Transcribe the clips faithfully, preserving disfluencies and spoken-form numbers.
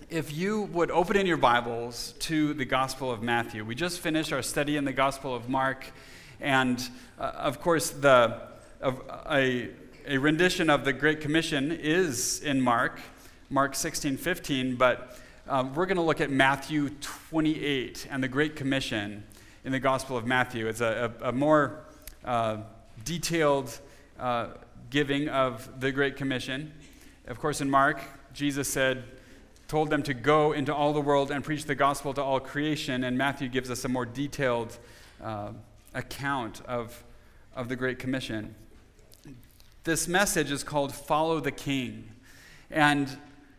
if you would open in your Bibles to the Gospel of Matthew. We just finished our study in the Gospel of Mark, and uh, of course, the of, a, a rendition of the Great Commission is in Mark, Mark sixteen fifteen, but uh, we're going to look at Matthew twenty-eight and the Great Commission in the Gospel of Matthew. It's a, a, a more uh, detailed uh, giving of the Great Commission. Of course, in Mark, Jesus said, told them to go into all the world and preach the gospel to all creation, and Matthew gives us a more detailed uh, account of, of the Great Commission. This message is called Follow the King. And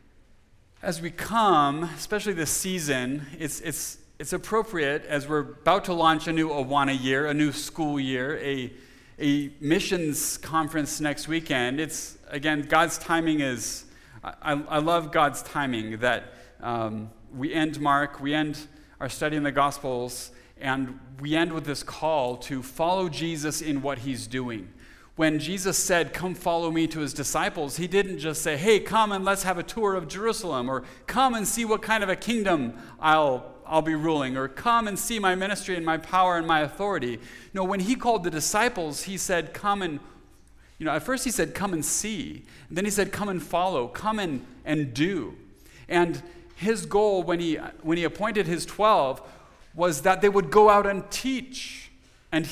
as we come, especially this season, it's it's it's appropriate as we're about to launch a new Awana year, a new school year, a a missions conference next weekend. It's, again, God's timing is, I, I love God's timing that um, we end Mark, we end our study in the Gospels, and we end with this call to follow Jesus in what he's doing. When Jesus said, come follow me to his disciples, he didn't just say, hey, come and let's have a tour of Jerusalem, or come and see what kind of a kingdom I'll I'll be ruling, or come and see my ministry and my power and my authority. No, when he called the disciples, he said, come and, you know, at first he said, come and see. And then he said, come and follow, come and, and do. And his goal when he when he appointed his twelve was that they would go out and teach. And,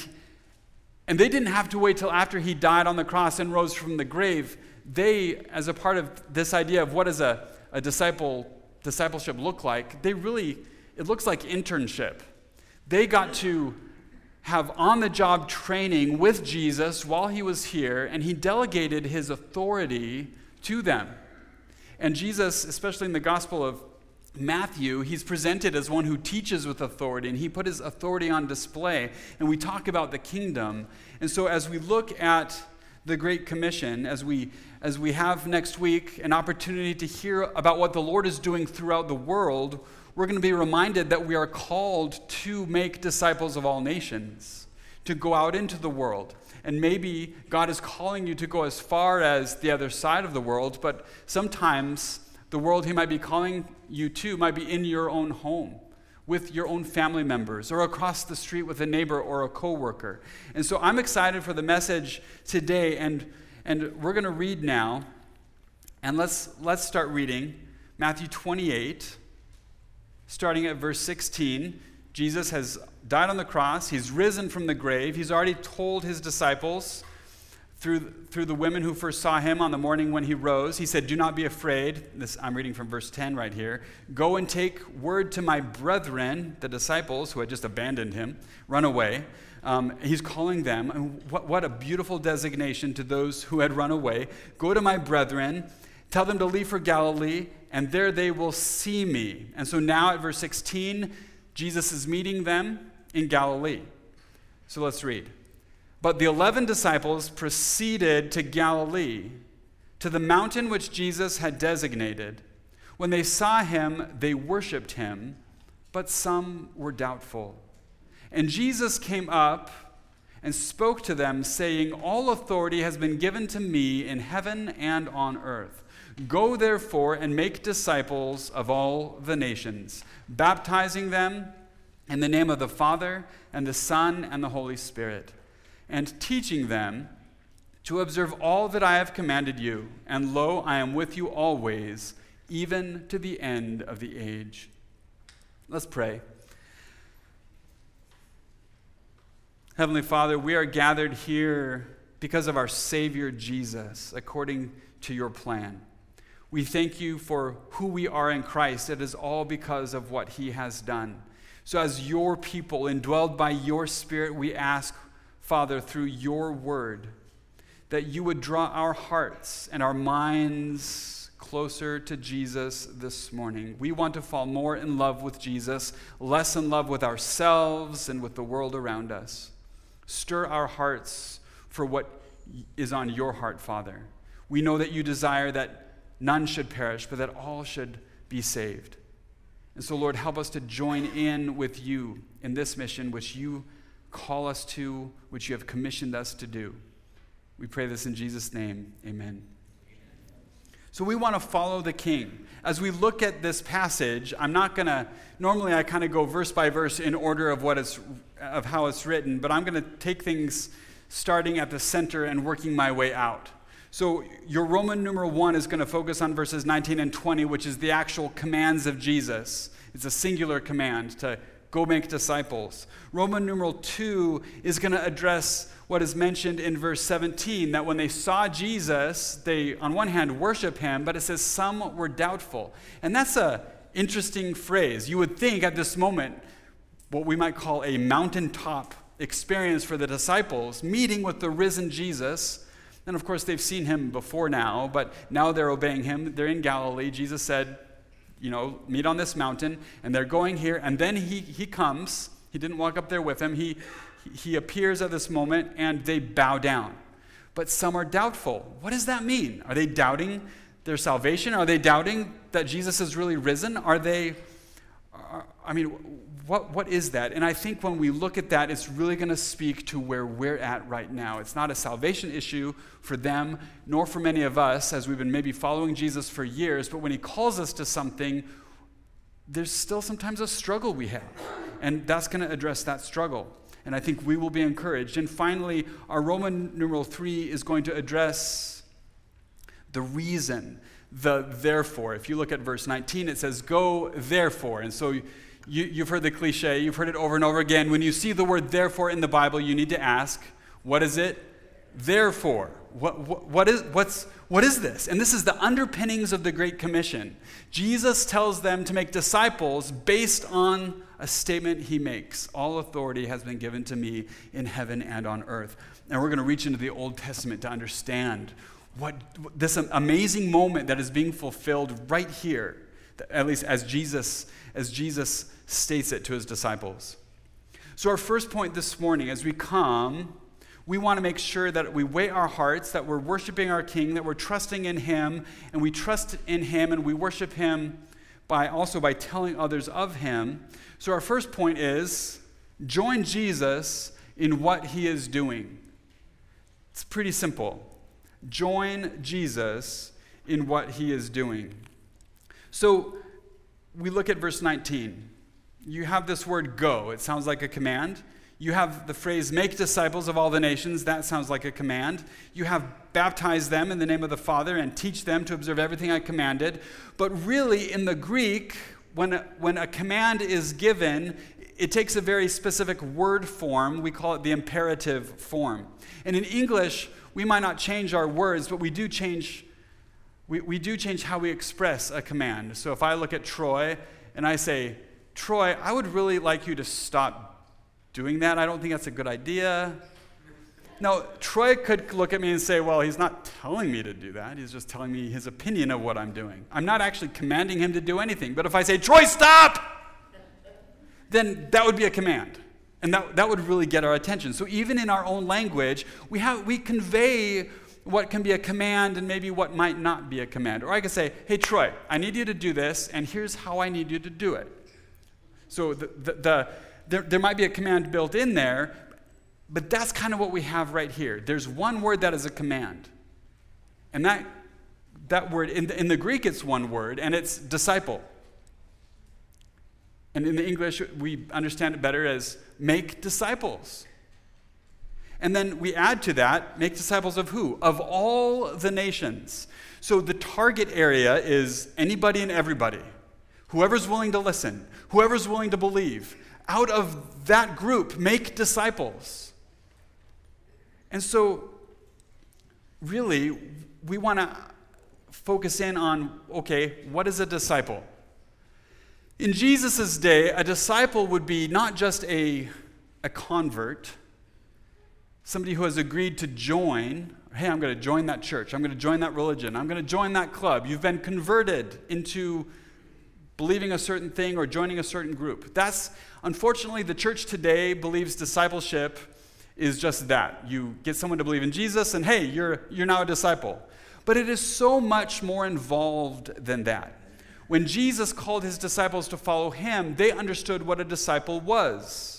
and they didn't have to wait till after he died on the cross and rose from the grave. They, as a part of this idea of what does a, a disciple discipleship look like, they really, it looks like internship. They got to have on-the-job training with Jesus while he was here, and he delegated his authority to them. And Jesus, especially in the Gospel of Matthew, he's presented as one who teaches with authority, and he put his authority on display. And we talk about the kingdom. And so as we look at the Great Commission, as we as we have next week an opportunity to hear about what the Lord is doing throughout the world, we're going to be reminded that we are called to make disciples of all nations, to go out into the world. And maybe God is calling you to go as far as the other side of the world, but sometimes the world he might be calling you to might be in your own home, with your own family members, or across the street with a neighbor or a coworker. And so I'm excited for the message today, and and we're going to read now. And let's let's start reading Matthew twenty-eight, starting at verse sixteen. Jesus has died on the cross. He's risen from the grave. He's already told his disciples through through the women who first saw him on the morning when he rose. He said, do not be afraid. This, I'm reading from verse ten right here. Go and take word to my brethren, the disciples who had just abandoned him, run away. Um, he's calling them, and what, what a beautiful designation to those who had run away. Go to my brethren, tell them to leave for Galilee, and there they will see me. And so now at verse sixteen, Jesus is meeting them in Galilee. So let's read. But the eleven disciples proceeded to Galilee, to the mountain which Jesus had designated. When they saw him, they worshipped him, but some were doubtful. And Jesus came up and spoke to them, saying, all authority has been given to me in heaven and on earth. Go therefore and make disciples of all the nations, baptizing them in the name of the Father and the Son and the Holy Spirit, and teaching them to observe all that I have commanded you. And lo, I am with you always, even to the end of the age. Let's pray. Heavenly Father, we are gathered here because of our Savior Jesus, according to your plan. We thank you for who we are in Christ. It is all because of what he has done. So as your people, indwelled by your Spirit, we ask, Father, through your word, that you would draw our hearts and our minds closer to Jesus this morning. We want to fall more in love with Jesus, less in love with ourselves and with the world around us. Stir our hearts for what is on your heart, Father. We know that you desire that none should perish, but that all should be saved. And so, Lord, help us to join in with you in this mission which you call us to, which you have commissioned us to do. We pray this in Jesus' name. Amen. So we want to follow the King. As we look at this passage, I'm not going to, normally I kind of go verse by verse in order of what it's, of how it's written, but I'm going to take things starting at the center and working my way out. So your Roman numeral one is going to focus on verses nineteen and twenty, which is the actual commands of Jesus. It's a singular command to go make disciples. Roman numeral two is going to address what is mentioned in verse seventeen, that when they saw Jesus, they, on one hand, worship him, but it says some were doubtful. And that's an interesting phrase. You would think at this moment, what we might call a mountaintop experience for the disciples, meeting with the risen Jesus. And of course, they've seen him before now, but now they're obeying him. They're in Galilee. Jesus said, you know, meet on this mountain, and they're going here. And then he he comes. He didn't walk up there with him. He he appears at this moment, and they bow down. But some are doubtful. What does that mean? Are they doubting their salvation? Are they doubting that Jesus is really risen? Are they, are, I mean, what what is that? And I think when we look at that, it's really going to speak to where we're at right now. It's not a salvation issue for them, nor for many of us, as we've been maybe following Jesus for years, but when he calls us to something, there's still sometimes a struggle we have. And that's going to address that struggle. And I think we will be encouraged. And finally, our Roman numeral three is going to address the reason, the therefore. If you look at verse nineteen, it says, go therefore. And so you, you've heard the cliche, you've heard it over and over again. When you see the word therefore in the Bible, you need to ask, what is it? Therefore. What, what, what, is, what's, what is this? And this is the underpinnings of the Great Commission. Jesus tells them to make disciples based on a statement he makes. All authority has been given to me in heaven and on earth. And we're going to reach into the Old Testament to understand what this amazing moment that is being fulfilled right here, at least as Jesus, as Jesus states it to his disciples. So our first point this morning, as we come, we want to make sure that we weigh our hearts, that we're worshiping our King, that we're trusting in him, and we trust in him, and we worship him by also by telling others of him. So our first point is, join Jesus in what he is doing. It's pretty simple. Join Jesus in what he is doing. So we look at verse nineteen. You have this word go. It sounds like a command. You have the phrase, make disciples of all the nations. That sounds like a command. You have baptize them in the name of the Father and teach them to observe everything I commanded. But really, in the Greek, when a, when a command is given, it takes a very specific word form. We call it the imperative form. And in English, we might not change our words, but we do change, we, we do change how we express a command. So if I look at Troy and I say, Troy, I would really like you to stop doing that. I don't think that's a good idea. Now, Troy could look at me and say, well, he's not telling me to do that. He's just telling me his opinion of what I'm doing. I'm not actually commanding him to do anything. But if I say, Troy, stop, then that would be a command. And that, that would really get our attention. So even in our own language, we have we convey what can be a command and maybe what might not be a command. Or I could say, hey, Troy, I need you to do this, and here's how I need you to do it. So the the, the There, there might be a command built in there, but that's kind of what we have right here. There's one word that is a command. And that, that word, in the, in the Greek, it's one word, and it's disciple. And in the English, we understand it better as make disciples. And then we add to that, make disciples of who? Of all the nations. So the target area is anybody and everybody. Whoever's willing to listen, whoever's willing to believe. Out of that group, make disciples. And so, really, we want to focus in on, okay, what is a disciple? In Jesus' day, a disciple would be not just a, a convert, somebody who has agreed to join. Hey, I'm going to join that church. I'm going to join that religion. I'm going to join that club. You've been converted into believing a certain thing or joining a certain group. That's, unfortunately, the church today believes discipleship is just that. You get someone to believe in Jesus and hey, you're, you're now a disciple. But it is so much more involved than that. When Jesus called his disciples to follow him, they understood what a disciple was.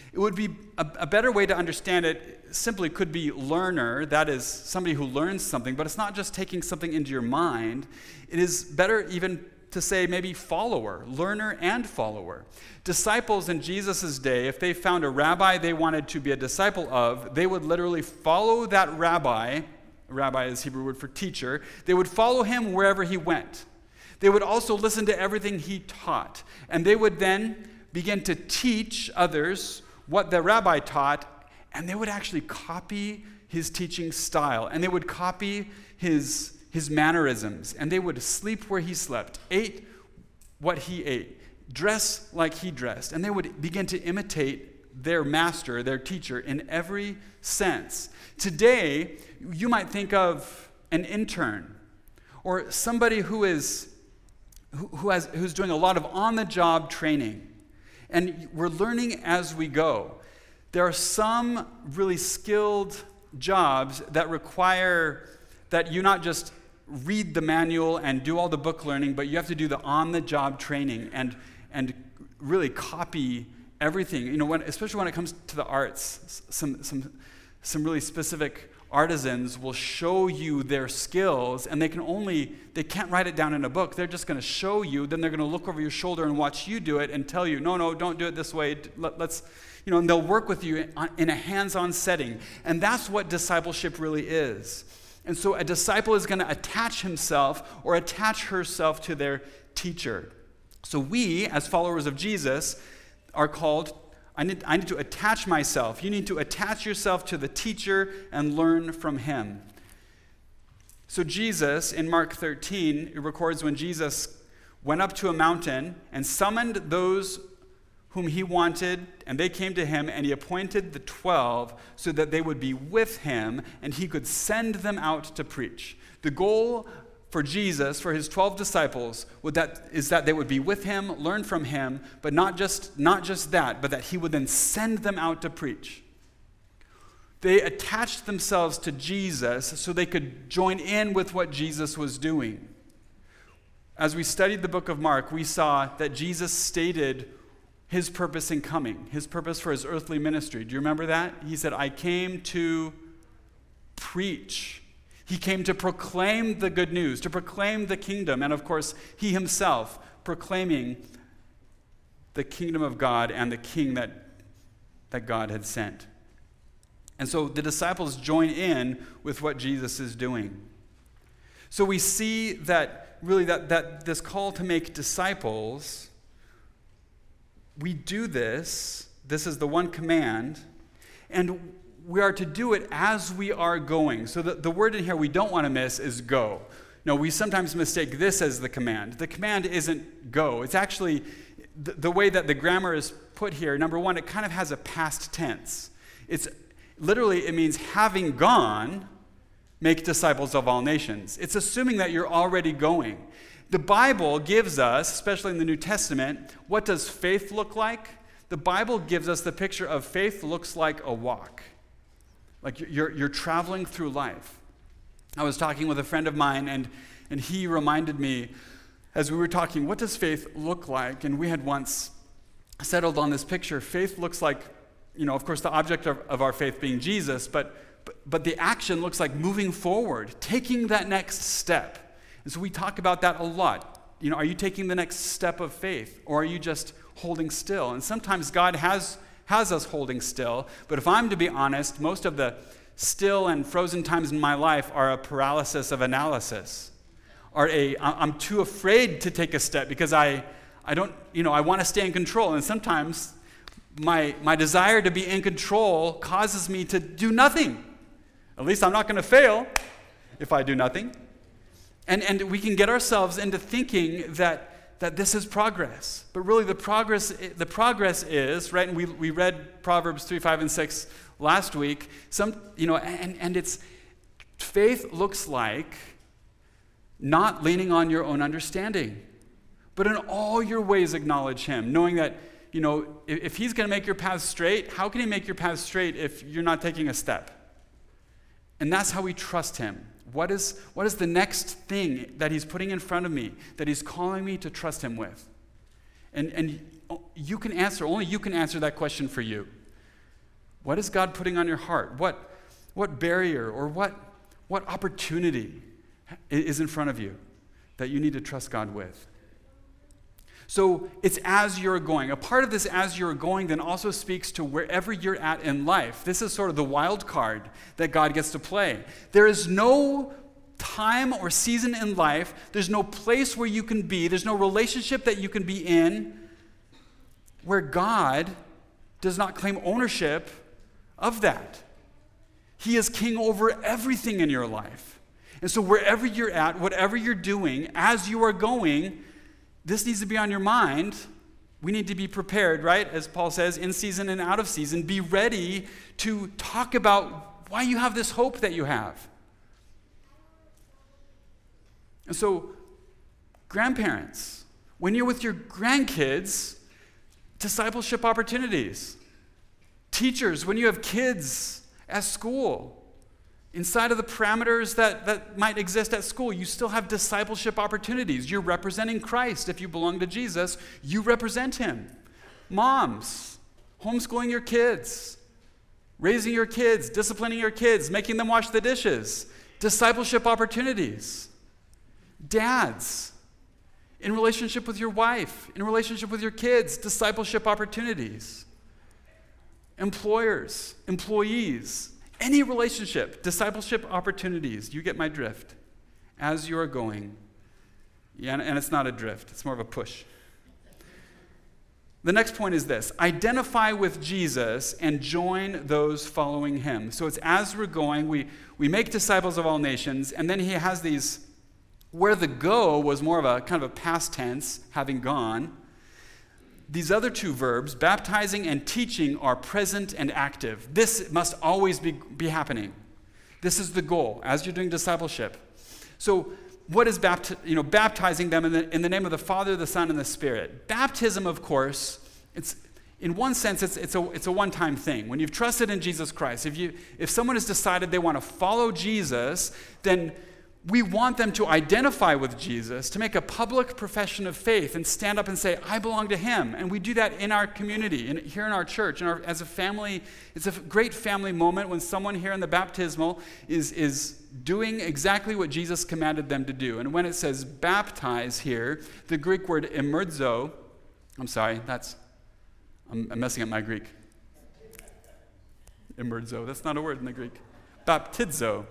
It would be a, a better way to understand it simply could be learner, that is somebody who learns something, but it's not just taking something into your mind. It is better even to say maybe follower, learner and follower. Disciples in Jesus' day, if they found a rabbi they wanted to be a disciple of, they would literally follow that rabbi. Rabbi is Hebrew word for teacher. They would follow him wherever he went. They would also listen to everything he taught. And they would then begin to teach others what the rabbi taught, and they would actually copy his teaching style. And they would copy his his mannerisms, and they would sleep where he slept, ate what he ate, dress like he dressed, and they would begin to imitate their master, their teacher, in every sense. Today, you might think of an intern or somebody who is who, who has who's doing a lot of on-the-job training, and we're learning as we go. There are some really skilled jobs that require that you not just read the manual and do all the book learning, but you have to do the on-the-job training and and really copy everything. You know, when, especially when it comes to the arts, some some some really specific artisans will show you their skills, and they can only they can't write it down in a book. They're just going to show you. Then they're going to look over your shoulder and watch you do it and tell you, no, no, don't do it this way. Let, let's, you know, and they'll work with you in a hands-on setting, and that's what discipleship really is. And so a disciple is going to attach himself or attach herself to their teacher. So we, as followers of Jesus, are called, I need, I need to attach myself. You need to attach yourself to the teacher and learn from him. So Jesus, in Mark thirteen, it records when Jesus went up to a mountain and summoned those whom he wanted, and they came to him, and he appointed the twelve so that they would be with him, and he could send them out to preach. The goal for Jesus, for his twelve disciples, would that, is that they would be with him, learn from him, but not just, not just that, but that he would then send them out to preach. They attached themselves to Jesus so they could join in with what Jesus was doing. As we studied the book of Mark, we saw that Jesus stated his purpose in coming, his purpose for his earthly ministry. Do you remember that? He said, I came to preach. He came to proclaim the good news, to proclaim the kingdom, and of course, he himself proclaiming the kingdom of God and the king that, that God had sent. And so the disciples join in with what Jesus is doing. So we see that really that, that this call to make disciples, we do this, this is the one command, and we are to do it as we are going. So the, the word in here we don't want to miss is go. No, we sometimes mistake this as the command. The command isn't go. It's actually, the, the way that the grammar is put here, number one, it kind of has a past tense. It's literally, it means having gone, make disciples of all nations. It's assuming that you're already going. The Bible gives us, especially in the New Testament, what does faith look like? The Bible gives us the picture of faith looks like a walk. Like you're, you're traveling through life. I was talking with a friend of mine, and, and he reminded me, as we were talking, what does faith look like? And we had once settled on this picture. Faith looks like, you know, of course, the object of, of our faith being Jesus, but, but, but the action looks like moving forward, taking that next step. And so we talk about that a lot. You know, are you taking the next step of faith, or are you just holding still? And sometimes God has, has us holding still, but if I'm to be honest, most of the still and frozen times in my life are a paralysis of analysis, are a, I'm too afraid to take a step because I, I don't, you know, I want to stay in control. And sometimes my, my desire to be in control causes me to do nothing. At least I'm not going to fail if I do nothing. And, and we can get ourselves into thinking that, that this is progress. But really the progress the progress is, right, and we, we read Proverbs three, five, and six last week, some, you know, and, and it's, faith looks like not leaning on your own understanding, but in all your ways acknowledge him, knowing that, you know, if, if he's going to make your path straight, how can he make your path straight if you're not taking a step? And that's how we trust him. What is, what is the next thing that he's putting in front of me, that he's calling me to trust him with? And, and you can answer, only you can answer that question for you. What is God putting on your heart? What, what barrier or what, what opportunity is in front of you that you need to trust God with? So it's as you're going. A part of this as you're going then also speaks to wherever you're at in life. This is sort of the wild card that God gets to play. There is no time or season in life, there's no place where you can be, there's no relationship that you can be in where God does not claim ownership of that. He is king over everything in your life. And so wherever you're at, whatever you're doing, as you are going, this needs to be on your mind. We need to be prepared, right? As Paul says, in season and out of season. Be ready to talk about why you have this hope that you have. And so, grandparents, when you're with your grandkids, discipleship opportunities. Teachers, when you have kids at school, inside of the parameters that, that might exist at school, you still have discipleship opportunities. You're representing Christ. If you belong to Jesus, you represent him. Moms, homeschooling your kids, raising your kids, disciplining your kids, making them wash the dishes. Discipleship opportunities. Dads, in relationship with your wife, in relationship with your kids, discipleship opportunities. Employers, employees, any relationship, discipleship opportunities. You get my drift. As you are going. Yeah, and it's not a drift. It's more of a push. The next point is this. Identify with Jesus and join those following him. So it's as we're going, we, we make disciples of all nations, and then he has these, where the go was more of a kind of a past tense, having gone. These other two verbs, baptizing and teaching, are present and active. This must always be, be happening. This is the goal as you're doing discipleship. So what is bapti- you know, baptizing them in the, in the name of the Father, the Son, and the Spirit? Baptism, of course, it's in one sense, it's, it's, a, it's a one-time thing. When you've trusted in Jesus Christ, if, you, if someone has decided they want to follow Jesus, then we want them to identify with Jesus, to make a public profession of faith and stand up and say, I belong to him. And we do that in our community, in, here in our church. In our, as a family, it's a great family moment when someone here in the baptismal is, is doing exactly what Jesus commanded them to do. And when it says baptize here, the Greek word immerzo, I'm sorry, that's, I'm, I'm messing up my Greek. Immerzo, that's not a word in the Greek. Baptizo.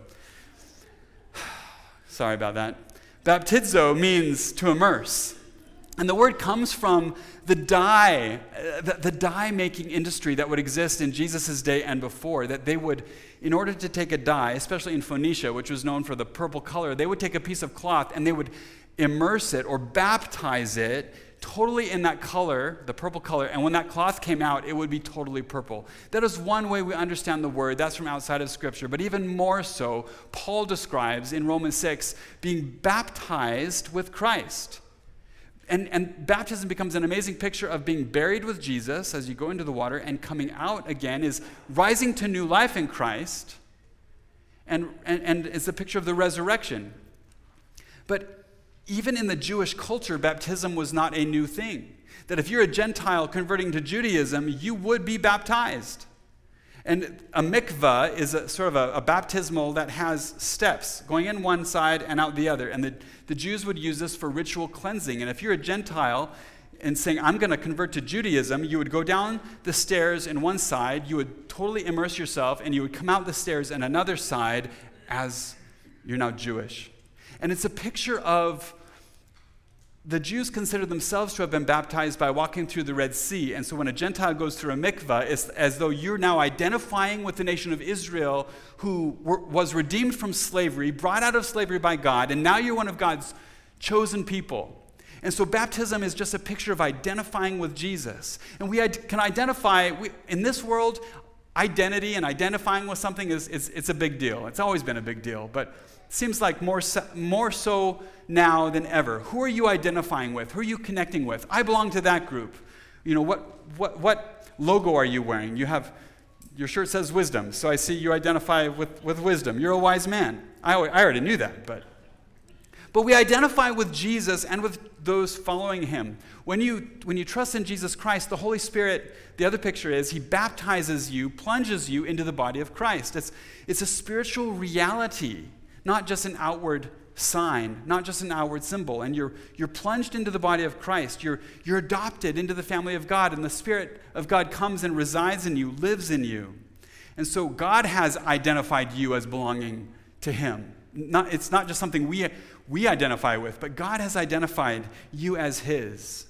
Sorry about that. Baptizo means to immerse. And the word comes from the dye, uh, the, the dye-making industry that would exist in Jesus' day and before, that they would, in order to take a dye, especially in Phoenicia, which was known for the purple color, they would take a piece of cloth and they would immerse it or baptize it totally in that color, the purple color, and when that cloth came out, it would be totally purple. That is one way we understand the word. That's from outside of Scripture. But even more so, Paul describes in Romans six being baptized with Christ. And, and baptism becomes an amazing picture of being buried with Jesus as you go into the water, and coming out again is rising to new life in Christ. And, and, and it's a picture of the resurrection. But even in the Jewish culture, baptism was not a new thing. That if you're a Gentile converting to Judaism, you would be baptized. And a mikvah is a, sort of a, a baptismal that has steps, going in one side and out the other. And the, the Jews would use this for ritual cleansing. And if you're a Gentile and saying, I'm going to convert to Judaism, you would go down the stairs in one side, you would totally immerse yourself, and you would come out the stairs in another side as you're now Jewish. And it's a picture of the Jews consider themselves to have been baptized by walking through the Red Sea. And so when a Gentile goes through a mikvah, it's as though you're now identifying with the nation of Israel, who were, was redeemed from slavery, brought out of slavery by God, and now you're one of God's chosen people. And so baptism is just a picture of identifying with Jesus. And we can identify, we, in this world, identity and identifying with something is, is it's a big deal. It's always been a big deal, but it seems like more so, more so now than ever. Who are you identifying with? Who are you connecting with? I belong to that group. You know, what what what logo are you wearing? You have, your shirt says wisdom, so I see you identify with, with wisdom. You're a wise man. I, I already knew that, but But we identify with Jesus and with those following him. When you, when you trust in Jesus Christ, the Holy Spirit, the other picture is he baptizes you, plunges you into the body of Christ. It's, it's a spiritual reality, not just an outward sign, not just an outward symbol. And you're, you're plunged into the body of Christ. You're, you're adopted into the family of God, and the Spirit of God comes and resides in you, lives in you. And so God has identified you as belonging to him. Not, it's not just something we, we identify with, but God has identified you as his.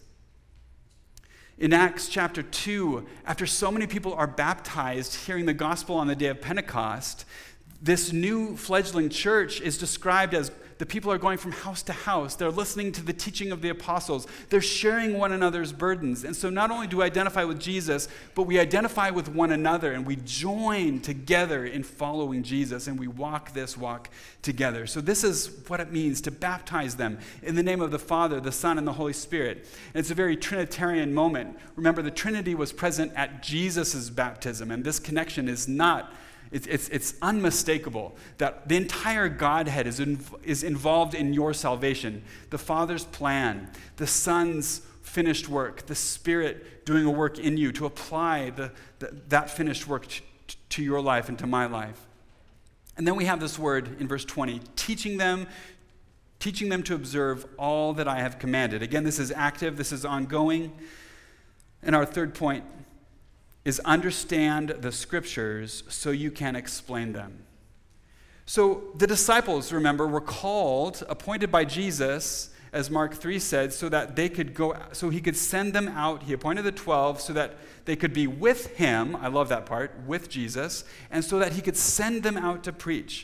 In Acts chapter two, after so many people are baptized hearing the gospel on the day of Pentecost, this new fledgling church is described as the people are going from house to house. They're listening to the teaching of the apostles. They're sharing one another's burdens. And so not only do we identify with Jesus, but we identify with one another, and we join together in following Jesus, and we walk this walk together. So this is what it means to baptize them in the name of the Father, the Son, and the Holy Spirit. And it's a very Trinitarian moment. Remember, the Trinity was present at Jesus' baptism, and this connection is not It's, it's, it's unmistakable that the entire Godhead is, in, is involved in your salvation. The Father's plan, the Son's finished work, the Spirit doing a work in you to apply the, the, that finished work to, to your life and to my life. And then we have this word in verse twenty, teaching them, teaching them to observe all that I have commanded. Again, this is active, this is ongoing. And our third point is understand the scriptures so you can explain them. So the disciples, remember, were called, appointed by Jesus, as Mark three said, so that they could go, so he could send them out. He appointed the twelve so that they could be with him, I love that part, with Jesus, and so that he could send them out to preach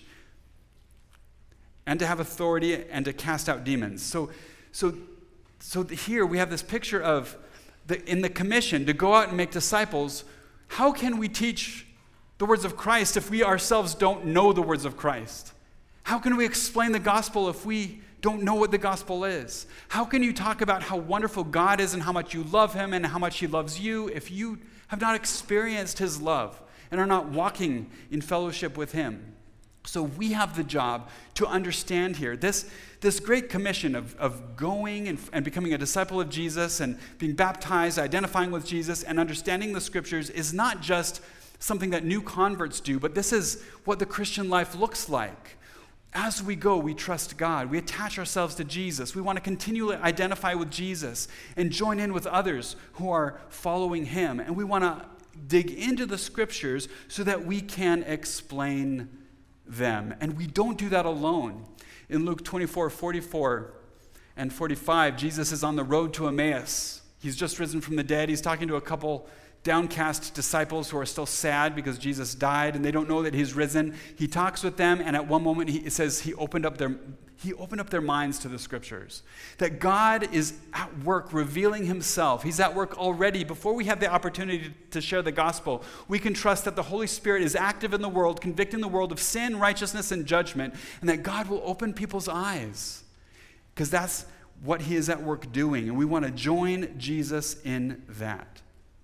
and to have authority and to cast out demons. So, so, so here we have this picture of The, in the commission to go out and make disciples. How can we teach the words of Christ if we ourselves don't know the words of Christ? How can we explain the gospel if we don't know what the gospel is? How can you talk about how wonderful God is and how much you love him and how much he loves you if you have not experienced his love and are not walking in fellowship with him? So we have the job to understand here this, this great commission of, of going and, and becoming a disciple of Jesus and being baptized, identifying with Jesus, and understanding the scriptures is not just something that new converts do, but this is what the Christian life looks like. As we go, we trust God. We attach ourselves to Jesus. We want to continually identify with Jesus and join in with others who are following him. And we want to dig into the scriptures so that we can explain them. And we don't do that alone. In Luke twenty-four, forty-four and forty-five, Jesus is on the road to Emmaus. He's just risen from the dead. He's talking to a couple downcast disciples who are still sad because Jesus died and they don't know that he's risen. He talks with them, and at one moment he, it says he opened up their he opened up their minds to the scriptures. That God is at work revealing himself. He's at work already. Before we have the opportunity to share the gospel, we can trust that the Holy Spirit is active in the world, convicting the world of sin, righteousness, and judgment, and that God will open people's eyes. Because that's what he is at work doing, and we want to join Jesus in that.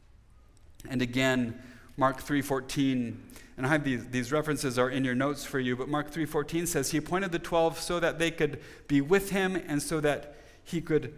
And again, Mark three fourteen, and I have these, these references are in your notes for you, but Mark three fourteen says he appointed the twelve so that they could be with him and so that he could,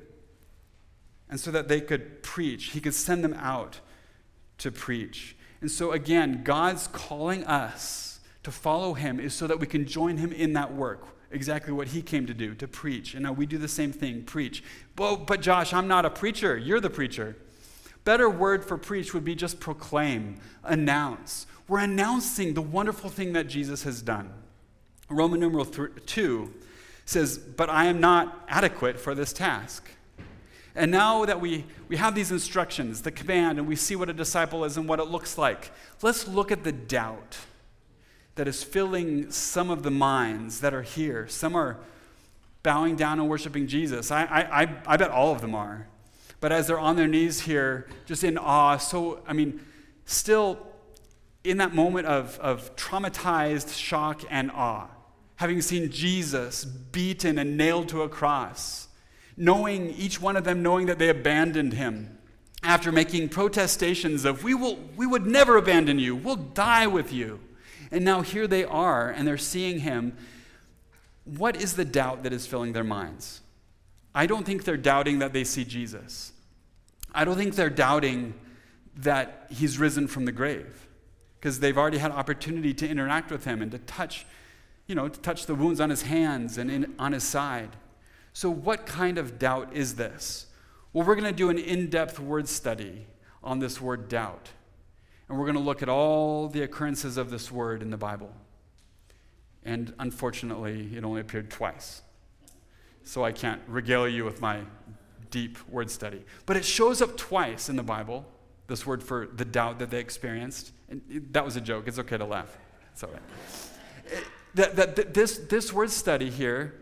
and so that they could preach. He could send them out to preach. And so again, God's calling us to follow him is so that we can join him in that work. Exactly what he came to do, to preach. And now we do the same thing, preach. Well, but Josh, I'm not a preacher. You're the preacher. Better word for preach would be just proclaim, announce. We're announcing the wonderful thing that Jesus has done. Roman numeral two says, but I am not adequate for this task. And now that we, we have these instructions, the command, and we see what a disciple is and what it looks like, let's look at the doubt that is filling some of the minds that are here. Some are bowing down and worshiping Jesus. I, I, I, I bet all of them are. But as they're on their knees here, just in awe, so, I mean, still in that moment of, of traumatized shock and awe, having seen Jesus beaten and nailed to a cross, knowing, each one of them knowing that they abandoned him, after making protestations of, we will, we would never abandon you, we'll die with you. And now here they are, and they're seeing him what is the doubt that is filling their minds? I don't think they're doubting that they see Jesus. I don't think they're doubting that he's risen from the grave, because they've already had opportunity to interact with him and to touch, you know, to touch the wounds on his hands and in, on his side. So what kind of doubt is this? Well, we're going to do an in-depth word study on this word doubt. And we're going to look at all the occurrences of this word in the Bible. And unfortunately, it only appeared twice. So I can't regale you with my deep word study. But it shows up twice in the Bible, this word for the doubt that they experienced. And that was a joke. It's okay to laugh. It's all right. It, that, that, that this, this word study here,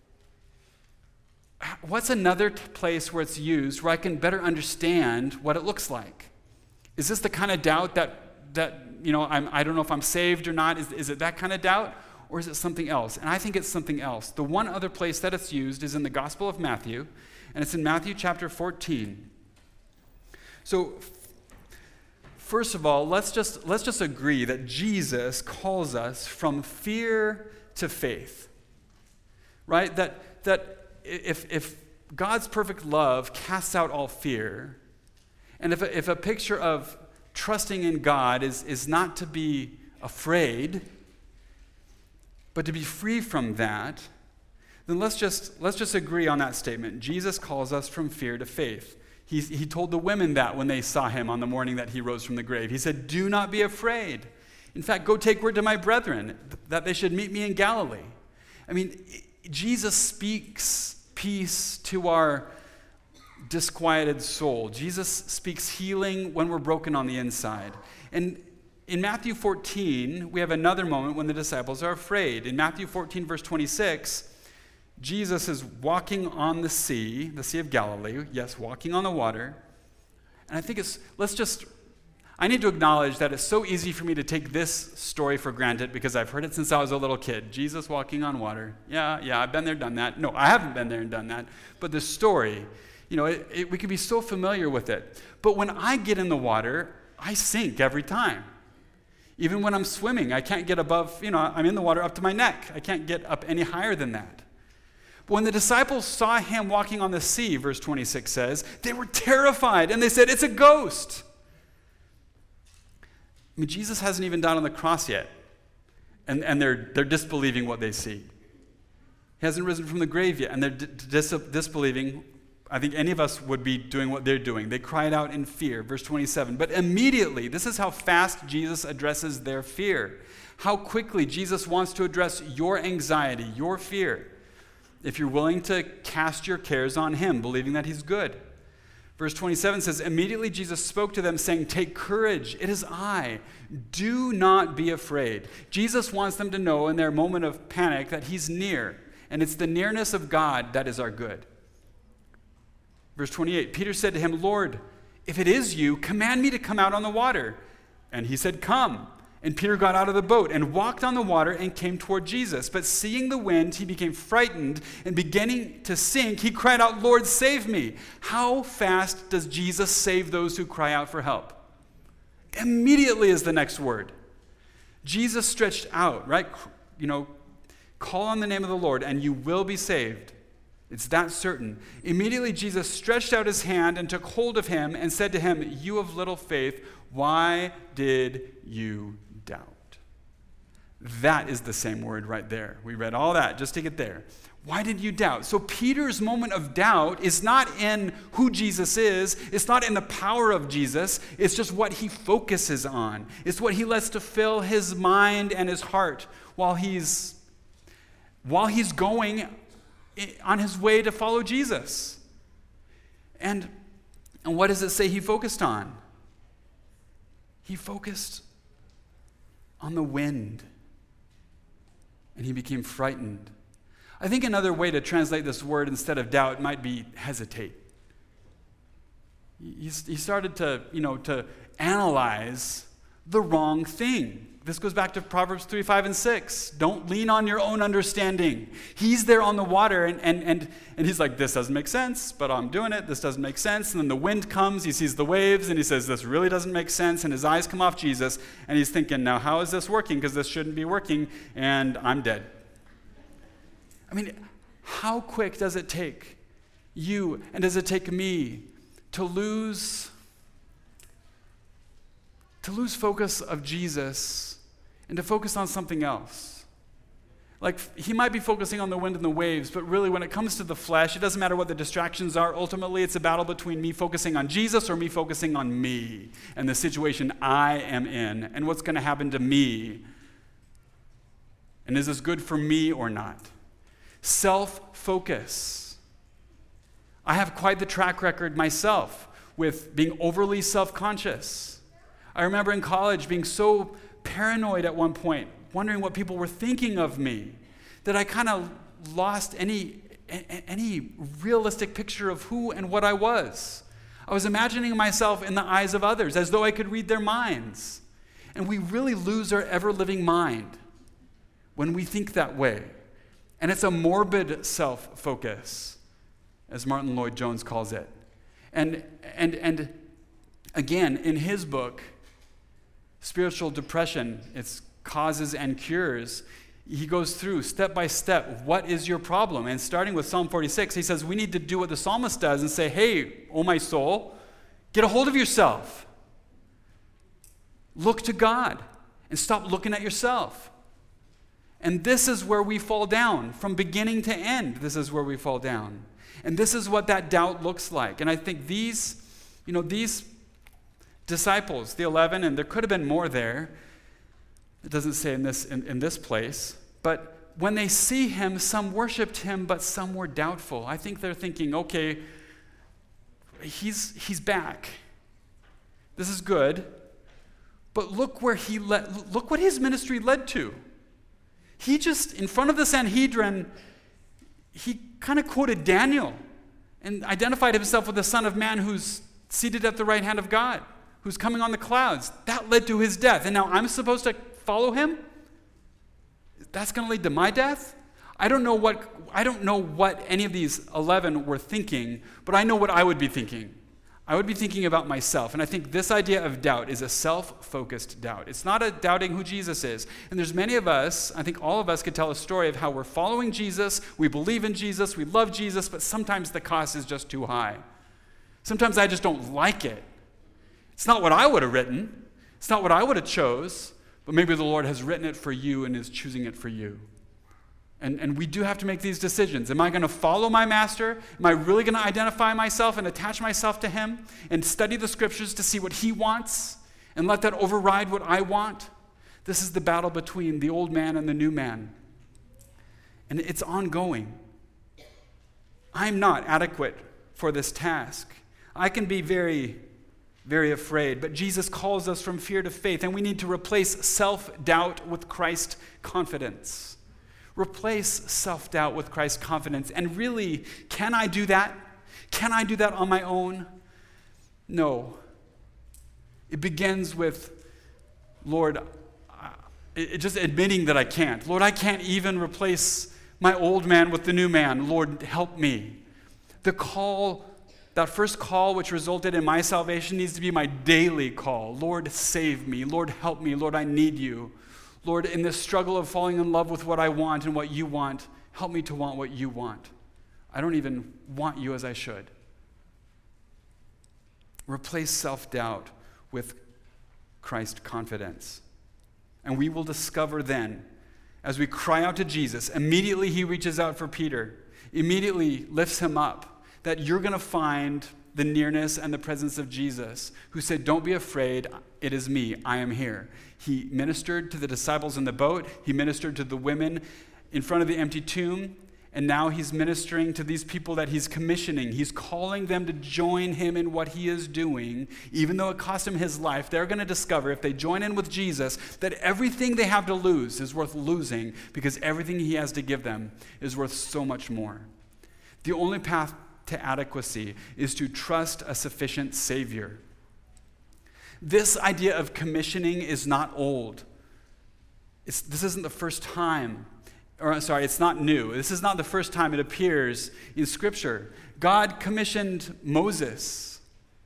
what's another t- place where it's used where I can better understand what it looks like? Is this the kind of doubt that, that you know, I'm, I don't know if I'm saved or not? Is, is it that kind of doubt? Or is it something else? And I think it's something else. The one other place that it's used is in the Gospel of Matthew, and it's in Matthew chapter fourteen. So, first of all, let's just, let's just agree that Jesus calls us from fear to faith, right? That, that if, if God's perfect love casts out all fear, and if a, if a picture of trusting in God is, is not to be afraid, but to be free from that, then let's just, let's just agree on that statement. Jesus calls us from fear to faith. He, he told the women that when they saw him on the morning that he rose from the grave. He said, "Do not be afraid. In fact, go take word to my brethren that they should meet me in Galilee." I mean, Jesus speaks peace to our disquieted soul. Jesus speaks healing when we're broken on the inside. And in Matthew fourteen, we have another moment when the disciples are afraid. In Matthew fourteen, verse twenty-six, Jesus is walking on the sea, the Sea of Galilee, yes, walking on the water. And I think it's, let's just, I need to acknowledge that it's so easy for me to take this story for granted because I've heard it since I was a little kid. Jesus walking on water. Yeah, yeah, I've been there, done that. No, I haven't been there and done that. But the story, you know, it, it, we can be so familiar with it. But when I get in the water, I sink every time. Even when I'm swimming, I can't get above, you know, I'm in the water up to my neck. I can't get up any higher than that. But when the disciples saw him walking on the sea, verse twenty-six says, they were terrified and they said, "It's a ghost." I mean, Jesus hasn't even died on the cross yet. And, and they're, they're disbelieving what they see. He hasn't risen from the grave yet, and they're dis- disbelieving. I think any of us would be doing what they're doing. They cried out in fear, verse twenty-seven. But immediately, this is how fast Jesus addresses their fear. How quickly Jesus wants to address your anxiety, your fear, if you're willing to cast your cares on him, believing that he's good. Verse twenty-seven says, immediately Jesus spoke to them, saying, "Take courage, it is I. Do not be afraid." Jesus wants them to know in their moment of panic that he's near, and it's the nearness of God that is our good. Verse twenty-eight, Peter said to him, "Lord, if it is you, command me to come out on the water." And he said, "Come." And Peter got out of the boat and walked on the water and came toward Jesus. But seeing the wind, he became frightened, and beginning to sink, he cried out, "Lord, save me." How fast does Jesus save those who cry out for help? Immediately is the next word. Jesus stretched out, right? You know, call on the name of the Lord and you will be saved. It's that certain. Immediately Jesus stretched out his hand and took hold of him and said to him, "You of little faith, why did you doubt?" That is the same word right there. We read all that just to get there. Why did you doubt? So Peter's moment of doubt is not in who Jesus is. It's not in the power of Jesus. It's just what he focuses on. It's what he lets to fill his mind and his heart while he's, while he's going on his way to follow Jesus. And, and what does it say he focused on? He focused on the wind. And he became frightened. I think another way to translate this word instead of doubt might be hesitate. He, he started to, you know, to analyze the wrong thing. This goes back to Proverbs three, five, and six. Don't lean on your own understanding. He's there on the water, and, and, and, and he's like, "This doesn't make sense, but I'm doing it. This doesn't make sense." And then the wind comes, he sees the waves, and he says, "This really doesn't make sense." And his eyes come off Jesus, and he's thinking, now how is this working? Because this shouldn't be working, and I'm dead. I mean, how quick does it take you and does it take me to lose to lose focus of Jesus and to focus on something else? Like, he might be focusing on the wind and the waves, but really when it comes to the flesh, it doesn't matter what the distractions are. Ultimately, it's a battle between me focusing on Jesus or me focusing on me and the situation I am in and what's going to happen to me. And is this good for me or not? Self-focus. I have quite the track record myself with being overly self-conscious. I remember in college being so paranoid at one point, wondering what people were thinking of me, that I kind of lost any, any realistic picture of who and what I was. I was imagining myself in the eyes of others, as though I could read their minds. And we really lose our ever-living mind when we think that way. And it's a morbid self-focus, as Martin Lloyd-Jones calls it. And, and, and again, in his book, Spiritual Depression, Its Causes and Cures, he goes through step by step, what is your problem? And starting with Psalm forty-six, he says we need to do what the psalmist does and say, hey, oh my soul, get a hold of yourself. Look to God and stop looking at yourself. And this is where we fall down. From beginning to end, this is where we fall down. And this is what that doubt looks like. And I think these, you know, these disciples, the eleven, and there could have been more there. It doesn't say in this in, in this place. But when they see him, some worshiped him, but some were doubtful. I think they're thinking, okay, he's he's back. This is good. But look where he led, look what his ministry led to. He just, in front of the Sanhedrin, he kind of quoted Daniel and identified himself with the Son of Man who's seated at the right hand of God, who's coming on the clouds. That led to his death. And now I'm supposed to follow him? That's going to lead to my death? I don't know what I don't know what any of these eleven were thinking, but I know what I would be thinking. I would be thinking about myself. And I think this idea of doubt is a self-focused doubt. It's not a doubting who Jesus is. And there's many of us, I think all of us could tell a story of how we're following Jesus, we believe in Jesus, we love Jesus, but sometimes the cost is just too high. Sometimes I just don't like it. It's not what I would have written. It's not what I would have chose, but maybe the Lord has written it for you and is choosing it for you. And, and we do have to make these decisions. Am I going to follow my master? Am I really going to identify myself and attach myself to him and study the scriptures to see what he wants and let that override what I want? This is the battle between the old man and the new man. And it's ongoing. I'm not adequate for this task. I can be very, very afraid, but Jesus calls us from fear to faith, and we need to replace self-doubt with Christ confidence. Replace self-doubt with Christ's confidence. And really, can I do that? Can I do that on my own? No. It begins with, Lord, uh, it, just admitting that I can't. Lord, I can't even replace my old man with the new man. Lord, help me. The call, that first call which resulted in my salvation needs to be my daily call. Lord, save me. Lord, help me. Lord, I need you. Lord, in this struggle of falling in love with what I want and what you want, help me to want what you want. I don't even want you as I should. Replace self-doubt with Christ confidence. And we will discover then, as we cry out to Jesus, immediately he reaches out for Peter, immediately lifts him up, that you're going to find the nearness and the presence of Jesus, who said, don't be afraid, it is me, I am here. He ministered to the disciples in the boat, he ministered to the women in front of the empty tomb, and now he's ministering to these people that he's commissioning. He's calling them to join him in what he is doing, even though it cost him his life. They're going to discover, if they join in with Jesus, that everything they have to lose is worth losing, because everything he has to give them is worth so much more. The only path to adequacy is to trust a sufficient Savior. This idea of commissioning is not old. It's, this isn't the first time, or sorry, it's not new. This is not the first time it appears in Scripture. God commissioned Moses.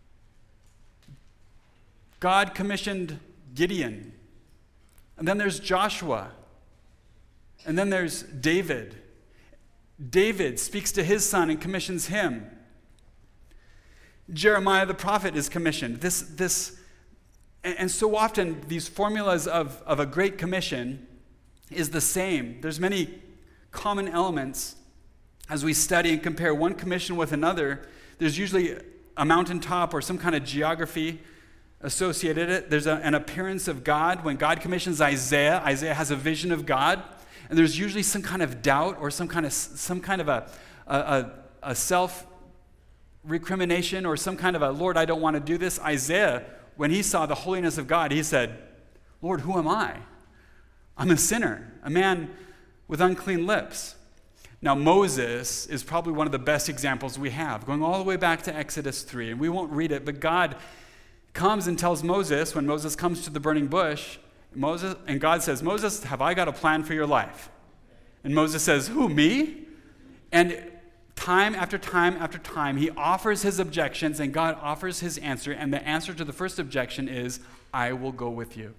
God commissioned Gideon. And then there's Joshua. And then there's David. David speaks to his son and commissions him. Jeremiah the prophet is commissioned. This, this, and, and so often these formulas of, of a great commission is the same. There's many common elements as we study and compare one commission with another. There's usually a mountaintop or some kind of geography associated it. There's a, an appearance of God. When God commissions Isaiah, Isaiah has a vision of God, and there's usually some kind of doubt or some kind of some kind of a a, a, a self recrimination or some kind of a, Lord, I don't want to do this. Isaiah, when he saw the holiness of God, he said, Lord, who am I? I'm a sinner, a man with unclean lips. Now, Moses is probably one of the best examples we have, going all the way back to Exodus three, and we won't read it, but God comes and tells Moses, when Moses comes to the burning bush, Moses, and God says, Moses, have I got a plan for your life? And Moses says, who, me? And time after time after time, he offers his objections, and God offers his answer, and the answer to the first objection is, I will go with you.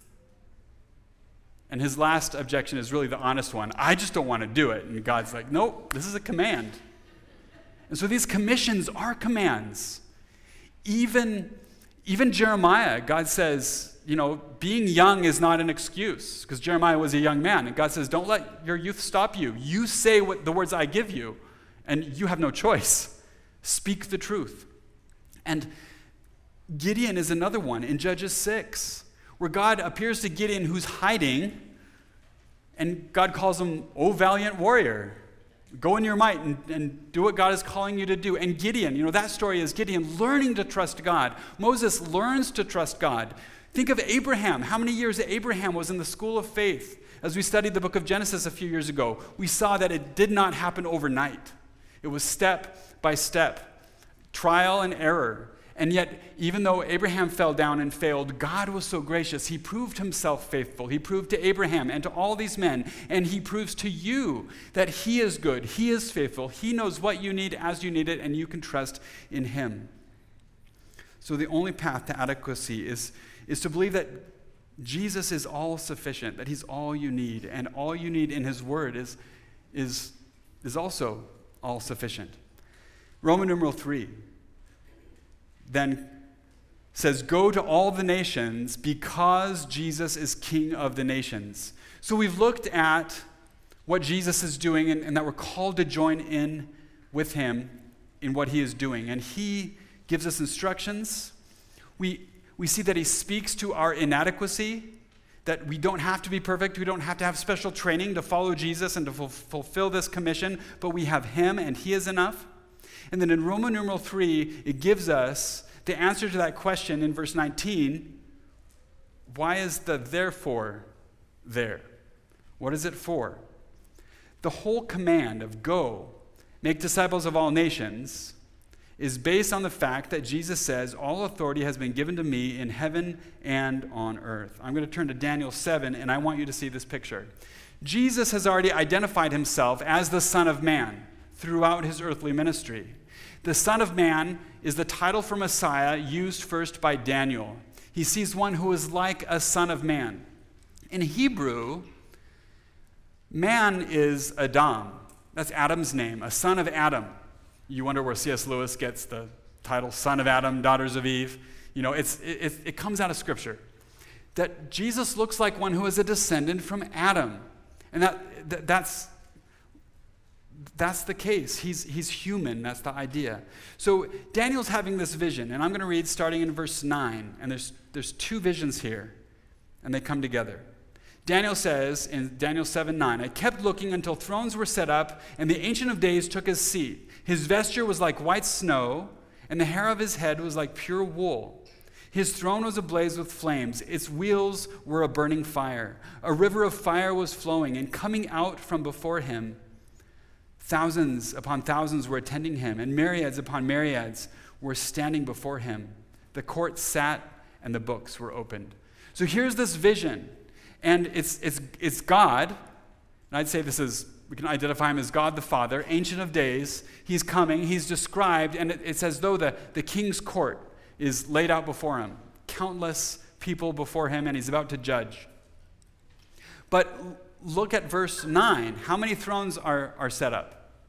And his last objection is really the honest one. I just don't want to do it. And God's like, nope, this is a command. And so these commissions are commands. Even, even Jeremiah, God says, you know, being young is not an excuse, because Jeremiah was a young man. And God says, don't let your youth stop you. You say what the words I give you, and you have no choice. Speak the truth. And Gideon is another one in Judges six, where God appears to Gideon who's hiding, and God calls him, O valiant warrior, go in your might and, and do what God is calling you to do. And Gideon, you know, that story is Gideon learning to trust God. Moses learns to trust God. Think of Abraham, how many years Abraham was in the school of faith. As we studied the book of Genesis a few years ago, we saw that it did not happen overnight. It was step by step, trial and error. And yet, even though Abraham fell down and failed, God was so gracious. He proved himself faithful. He proved to Abraham and to all these men, and he proves to you that he is good, he is faithful, he knows what you need as you need it, and you can trust in him. So the only path to adequacy is, is to believe that Jesus is all sufficient, that he's all you need, and all you need in his word is, is, is also all sufficient. Roman numeral three then says, go to all the nations because Jesus is King of the nations. So we've looked at what Jesus is doing and, and that we're called to join in with him in what he is doing. And he gives us instructions. We, we see that he speaks to our inadequacy, that we don't have to be perfect, we don't have to have special training to follow Jesus and to ful- fulfill this commission, but we have him and he is enough. And then in Roman numeral three, it gives us the answer to that question in verse nineteen. Why is the therefore there? What is it for? The whole command of go, make disciples of all nations, is based on the fact that Jesus says, all authority has been given to me in heaven and on earth. I'm going to turn to Daniel seven, and I want you to see this picture. Jesus has already identified himself as the Son of Man throughout his earthly ministry. The Son of Man is the title for Messiah used first by Daniel. He sees one who is like a son of man. In Hebrew, man is Adam. That's Adam's name, a son of Adam. You wonder where C S Lewis gets the title Son of Adam, Daughters of Eve. You know, it's, it, it comes out of Scripture. That Jesus looks like one who is a descendant from Adam. And that, that that's... That's the case. He's, he's human. That's the idea. So Daniel's having this vision, and I'm going to read starting in verse nine. And there's, there's two visions here, and they come together. Daniel says in Daniel seven nine, I kept looking until thrones were set up, and the Ancient of Days took his seat. His vesture was like white snow, and the hair of his head was like pure wool. His throne was ablaze with flames. Its wheels were a burning fire. A river of fire was flowing, and coming out from before him, thousands upon thousands were attending him, and myriads upon myriads were standing before him. The court sat, and the books were opened. So here's this vision, and it's it's it's God. And I'd say this is, we can identify him as God the Father, Ancient of Days. He's coming, he's described, and it, it's as though the, the king's court is laid out before him. Countless people before him, and he's about to judge. But look at verse nine. How many thrones are, are set up?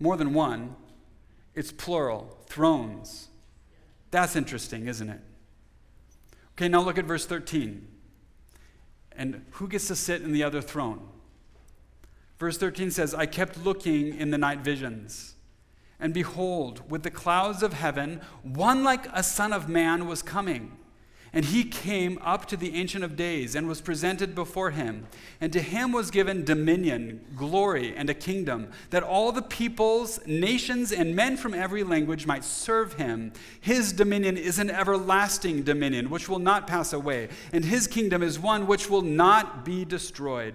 more than one. It's plural, thrones. That's interesting, isn't it? Okay, now look at verse thirteen. And who gets to sit in the other throne? Verse thirteen says, I kept looking in the night visions, and behold, with the clouds of heaven, one like a son of man was coming. And he came up to the Ancient of Days and was presented before him. And to him was given dominion, glory, and a kingdom, that all the peoples, nations, and men from every language might serve him. His dominion is an everlasting dominion, which will not pass away. And his kingdom is one which will not be destroyed.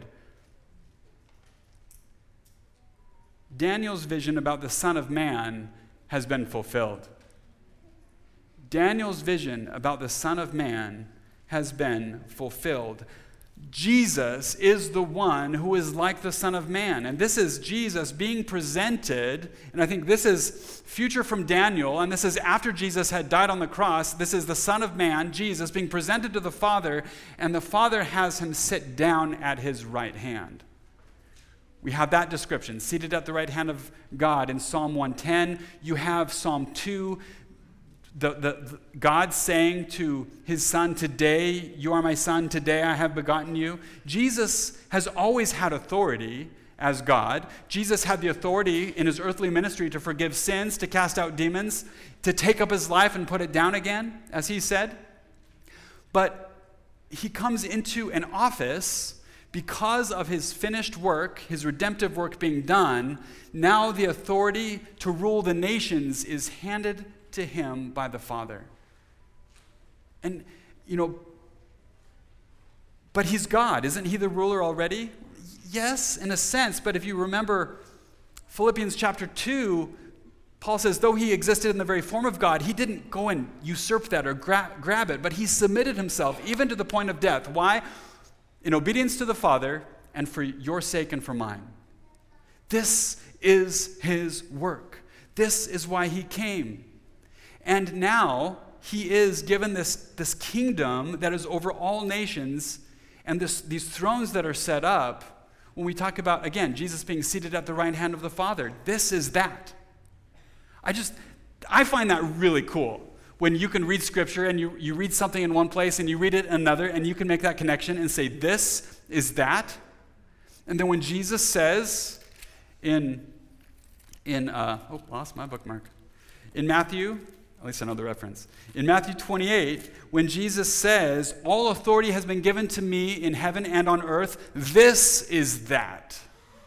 Daniel's vision about the Son of Man has been fulfilled. Daniel's vision about the Son of Man has been fulfilled. Jesus is the one who is like the Son of Man. And this is Jesus being presented, and I think this is future from Daniel, and this is after Jesus had died on the cross. This is the Son of Man, Jesus, being presented to the Father, and the Father has him sit down at his right hand. We have that description, seated at the right hand of God in Psalm one ten. You have Psalm two, The, the, the, God saying to his son, today you are my son, today I have begotten you. Jesus has always had authority as God. Jesus had the authority in his earthly ministry to forgive sins, to cast out demons, to take up his life and put it down again, as he said. But he comes into an office because of his finished work, his redemptive work being done. Now the authority to rule the nations is handed to him by the Father. And, you know, but he's God. Isn't he the ruler already? Yes, in a sense. But if you remember Philippians chapter two, Paul says, though he existed in the very form of God, he didn't go and usurp that or gra- grab it, but he submitted himself even to the point of death. Why? In obedience to the Father and for your sake and for mine. This is his work. This is why he came. And now he is given this, this kingdom that is over all nations, and this, these thrones that are set up. When we talk about, again, Jesus being seated at the right hand of the Father, this is that. I just, I find that really cool. When you can read Scripture and you, you read something in one place and you read it in another, and you can make that connection and say, this is that. And then when Jesus says in, in uh, oh, lost my bookmark. In Matthew, at least I know the reference. In Matthew twenty-eight, when Jesus says, all authority has been given to me in heaven and on earth, this is that.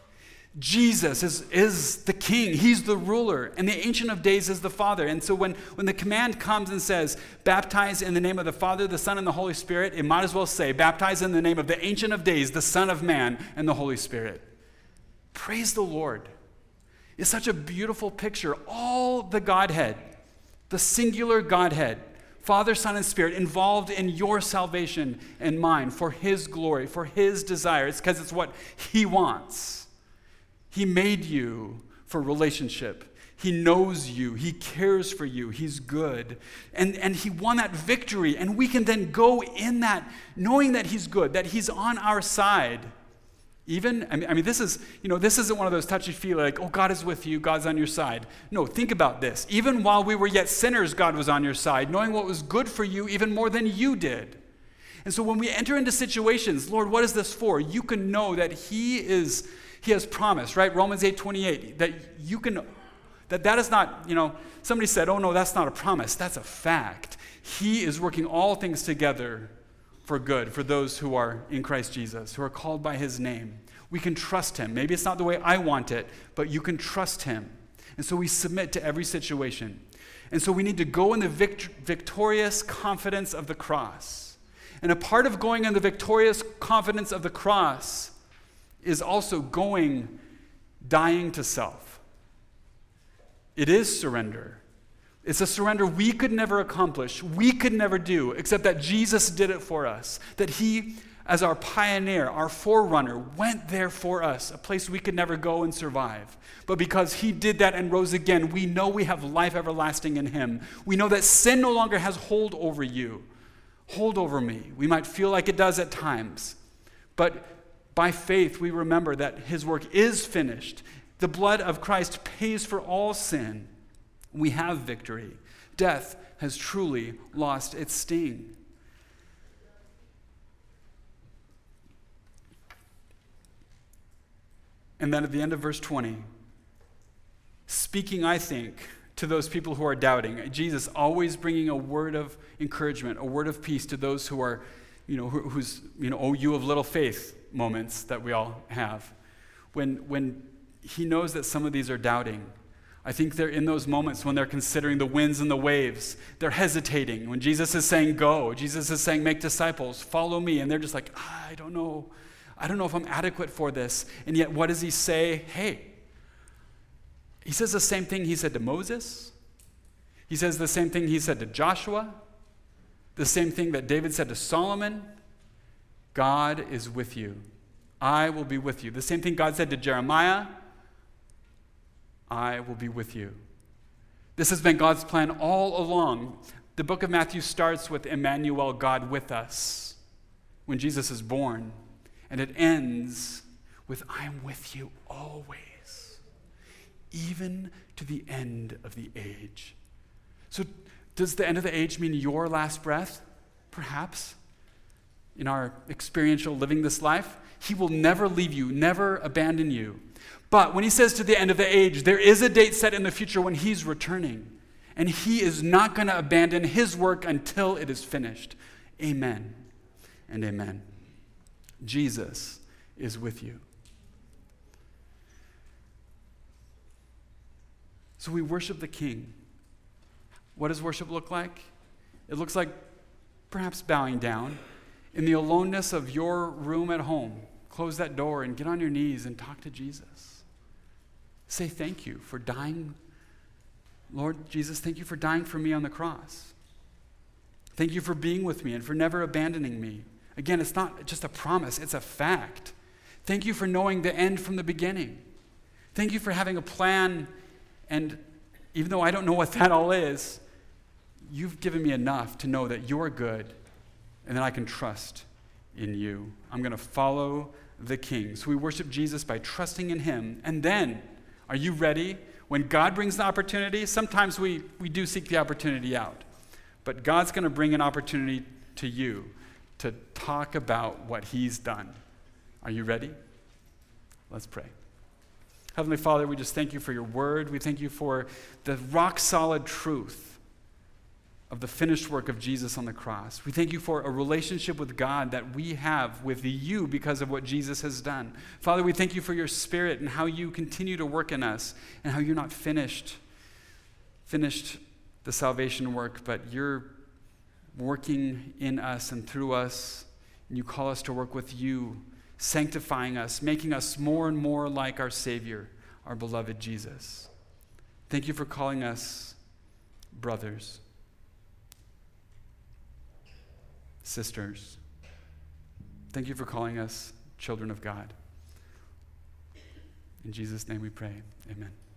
Jesus is, is the king. He's the ruler. And the Ancient of Days is the Father. And so when, when the command comes and says, baptize in the name of the Father, the Son, and the Holy Spirit, it might as well say, baptize in the name of the Ancient of Days, the Son of Man, and the Holy Spirit. Praise the Lord. It's such a beautiful picture. All the Godhead, the singular Godhead, Father, Son, and Spirit, involved in your salvation and mine for his glory, for his desire. It's because it's what he wants. He made you for relationship. He knows you. He cares for you. He's good. And, and he won that victory. And we can then go in that, knowing that he's good, that he's on our side. Even, I mean, I mean this is, you know, this isn't one of those touchy-feely, like, oh, God is with you, God's on your side. No, think about this. Even while we were yet sinners, God was on your side, knowing what was good for you even more than you did. And so when we enter into situations, Lord, what is this for? You can know that he is... He has promised, right? Romans eight twenty-eight, that you can, that that is not, you know, somebody said, oh no, that's not a promise. That's a fact. He is working all things together for good, for those who are in Christ Jesus, who are called by his name. We can trust him. Maybe it's not the way I want it, but you can trust him. And so we submit to every situation. And so we need to go in the vict- victorious confidence of the cross. And a part of going in the victorious confidence of the cross is also going, dying to self. It is surrender. It's a surrender we could never accomplish, we could never do, except that Jesus did it for us. That he, as our pioneer, our forerunner, went there for us, a place we could never go and survive. But because he did that and rose again, we know we have life everlasting in him. We know that sin no longer has hold over you, hold over me. We might feel like it does at times, but by faith, we remember that his work is finished, The blood of Christ pays for all sin. We have victory. Death has truly lost its sting. And then at the end of verse twenty, speaking, I think, to those people who are doubting, Jesus always bringing a word of encouragement, a word of peace to those who are, you know, who, who's, you know, oh, you of little faith moments that we all have. When, when he knows that some of these are doubting, I think they're in those moments when they're considering the winds and the waves. They're hesitating. When Jesus is saying, go, Jesus is saying, make disciples, follow me. And they're just like, ah, I don't know. I don't know if I'm adequate for this. And yet, what does he say? Hey, he says the same thing he said to Moses. He says the same thing he said to Joshua. The same thing that David said to Solomon. God is with you. I will be with you. The same thing God said to Jeremiah. I will be with you. This has been God's plan all along. The book of Matthew starts with Emmanuel, God with us, when Jesus is born. And it ends with, I am with you always, even to the end of the age. So does the end of the age mean your last breath? Perhaps. In our experiential living this life, he will never leave you, never abandon you. But when he says to the end of the age, there is a date set in the future when he's returning. And he is not going to abandon his work until it is finished. Amen and amen. Jesus is with you. So we worship the King. What does worship look like? It looks like perhaps bowing down in the aloneness of your room at home. Close that door and get on your knees and talk to Jesus. Say thank you for dying. Lord Jesus, thank you for dying for me on the cross. Thank you for being with me and for never abandoning me. Again, it's not just a promise, it's a fact. Thank you for knowing the end from the beginning. Thank you for having a plan, and even though I don't know what that all is, you've given me enough to know that you're good and that I can trust in you. I'm going to follow the King. So we worship Jesus by trusting in him. And then, are you ready? When God brings the opportunity, sometimes we, we do seek the opportunity out. But God's going to bring an opportunity to you to talk about what he's done. Are you ready? Let's pray. Heavenly Father, we just thank you for your word. We thank you for the rock-solid truth of the finished work of Jesus on the cross. We thank you for a relationship with God that we have with you because of what Jesus has done. Father, we thank you for your Spirit and how you continue to work in us and how you're not finished, finished the salvation work, but you're working in us and through us, and you call us to work with you, sanctifying us, making us more and more like our Savior, our beloved Jesus. Thank you for calling us brothers, sisters. Thank you for calling us children of God. In Jesus' name we pray, amen.